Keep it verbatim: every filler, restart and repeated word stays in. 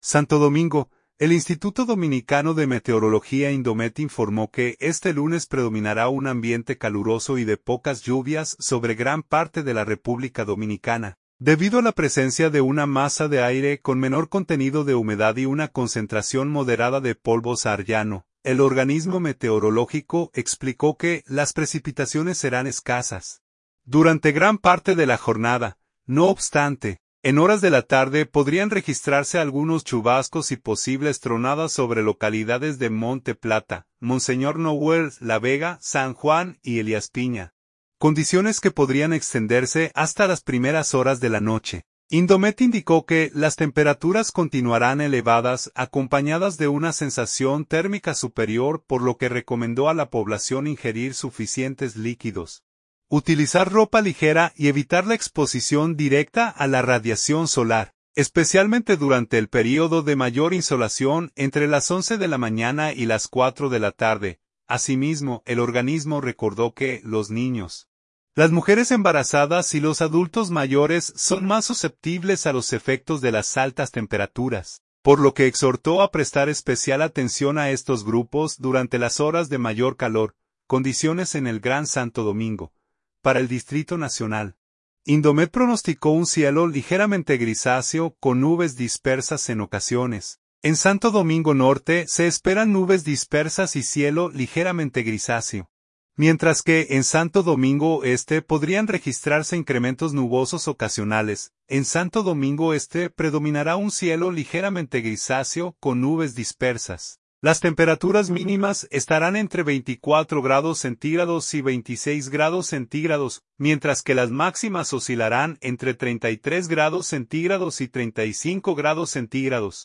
Santo Domingo, el Instituto Dominicano de Meteorología Indomet informó que este lunes predominará un ambiente caluroso y de pocas lluvias sobre gran parte de la República Dominicana, debido a la presencia de una masa de aire con menor contenido de humedad y una concentración moderada de polvo sahariano. El organismo meteorológico explicó que las precipitaciones serán escasas durante gran parte de la jornada. No obstante, en horas de la tarde podrían registrarse algunos chubascos y posibles tronadas sobre localidades de Monte Plata, Monseñor Noel, La Vega, San Juan y Elías Piña, condiciones que podrían extenderse hasta las primeras horas de la noche. Indomet indicó que las temperaturas continuarán elevadas acompañadas de una sensación térmica superior, por lo que recomendó a la población ingerir suficientes líquidos, utilizar ropa ligera y evitar la exposición directa a la radiación solar, especialmente durante el período de mayor insolación entre las once de la mañana y las cuatro de la tarde. Asimismo, el organismo recordó que los niños, las mujeres embarazadas y los adultos mayores son más susceptibles a los efectos de las altas temperaturas, por lo que exhortó a prestar especial atención a estos grupos durante las horas de mayor calor. Condiciones en el Gran Santo Domingo. Para el Distrito Nacional, Indomet pronosticó un cielo ligeramente grisáceo con nubes dispersas en ocasiones. En Santo Domingo Norte se esperan nubes dispersas y cielo ligeramente grisáceo, mientras que en Santo Domingo Este podrían registrarse incrementos nubosos ocasionales. En Santo Domingo Este predominará un cielo ligeramente grisáceo con nubes dispersas. Las temperaturas mínimas estarán entre veinticuatro grados centígrados y veintiséis grados centígrados, mientras que las máximas oscilarán entre treinta y tres grados centígrados y treinta y cinco grados centígrados.